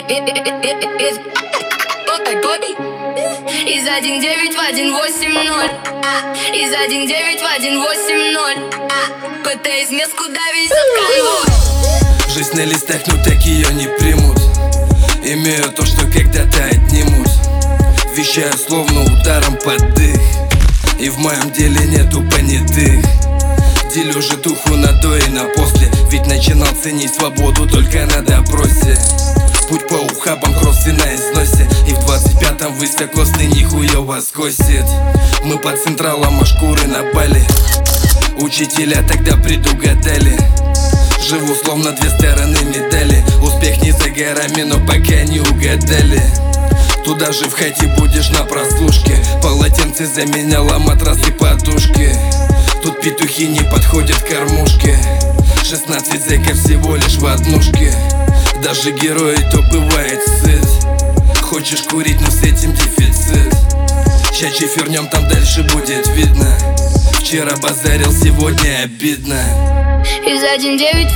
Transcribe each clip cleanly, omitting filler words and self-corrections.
Из 1-9 в 1-8-0. Из 1-9 в 1-8-0. ПТ из мест, куда везет конвой. Жизнь на листах, но так ее не примут. Имею то, что когда-то отнимут. Вещаю словно ударом под дых. И в моем деле нету понятых. Делю же туху на до и на после. Ведь начинал ценить свободу только на допросе. Путь по ухабам, кроссы на износе. И в 25-м высокосный нихуево скосит. Мы по централам, а шкуры на Бали. Учителя тогда предугадали. Живу словно две стороны медали. Успех не за горами, но пока не угадали. Туда же в хате будешь на прослушке. Полотенце заменяло матрас и подушки. Тут петухи не подходят к кормушке. 16 зэков всего лишь в однушке. Даже герой то бывает сыт. Хочешь курить, но с этим дефицит. Ща чифернем, там дальше будет видно. Вчера базарил, сегодня обидно. Из 1-9 в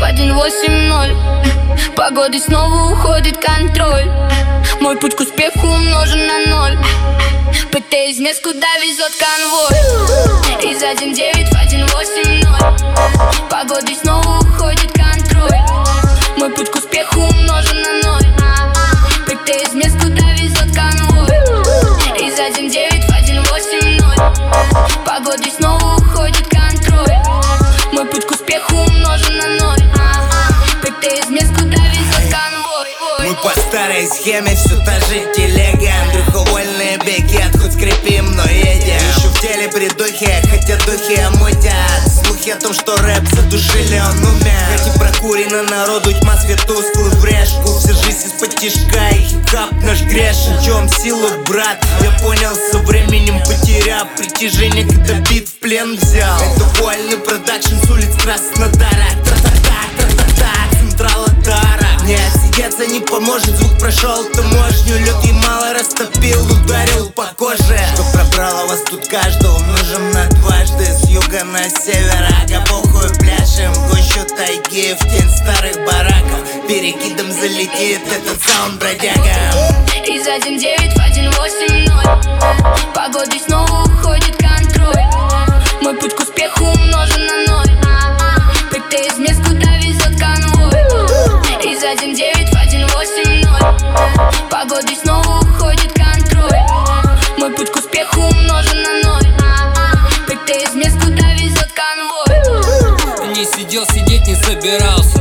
1-8-0. Погоды снова уходит контроль. Мой путь к успеху умножен на 0. ПТ из мест, куда везет конвой. Из 1-9 в 1-8-0. Погоды снова уходит контроль. Мой путь к успеху умножен на 0. ПТ из мест, куда везет конвой. Из 1-9 в 1-8-0. Погоды снова уходит контроль. Мой путь к успеху умножен на 0. ПТ из мест, куда везет конвой. Мы по старой схеме, все та же телега. Андрюха, вольные бегет, хоть скрипим, но едем. Еще в теле при духе, хотя духи омутят. Слухи о том, что рэп задушили, он умер. Хоть и прокурено народу, тьма свет тусклый в решку. Вся жизнь из-под тишка, и хип-хап наш грешен. В чем силу, брат? Я понял со временем, потеряв притяжение, когда бит в плен взял. Это вольный продакшн с улиц Краснодара. Та-та-та-та-та-та, централа Тара. Не отсидеться не поможет, звук прошел таможню. Лед мало растопил, ударил по коже. Что пробрало вас тут каждого, умножим на дважды. С юга на север, ага, похуй пляшем. Гущу тайги, в тень старых бараков. Перекидом залетит этот саунд бродяга. Из 1-9 в 1-8-0. Погоды снова уходит контроль. Мой путь к успеху умножен на 0. ПТ из мест, куда везет конвой. Из 1-9 в 1-8-0. Погоды снова уходит контроль. Мой путь к успеху умножен на 0. ПТ из мест, куда везет конвой. Не сидел, сидеть не собирался,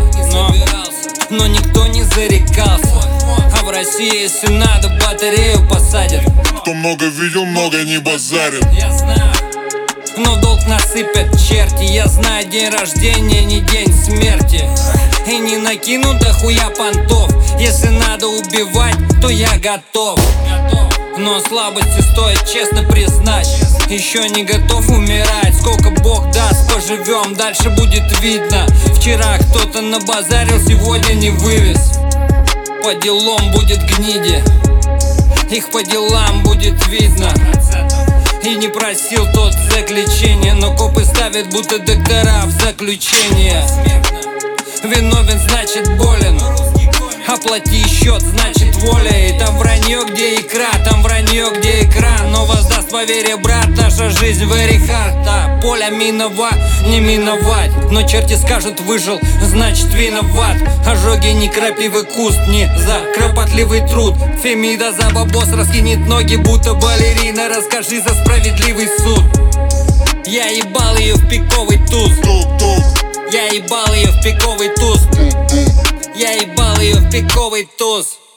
но никто не зарекался. А в России, если надо, батарею посадят. Кто много видел, много не базарит. Я знаю, но в долг насыпят черти. Я знаю, день рождения не день смерти. И не накину до хуя понтов. Если надо убивать, то я готов. Но слабости стоит честно признать. Еще не готов умирать. Сколько Бог даст, поживем, дальше будет видно. Вчера кто-то набазарил, сегодня не вывез. По делам будет гниди, их по делам будет видно. И не просил тот заключение, но копы ставят, будто доктора в заключение. Виновен, значит болен. Оплати счет, значит воля. И там вранье, где икра, там вранье, где экран. Но воздаст поверье, брат, наша жизнь very hard. А поля миновать, не миновать. Но черти скажут, выжил, значит виноват. Ожоги не крапивый куст, не за кропотливый труд. Фемида за бабос раскинет ноги, будто балерина. Расскажи за справедливый суд. Я ебал ее в пиковый туз. Я ебал ее в пиковый туз. Я ебал ее в пиковый туз.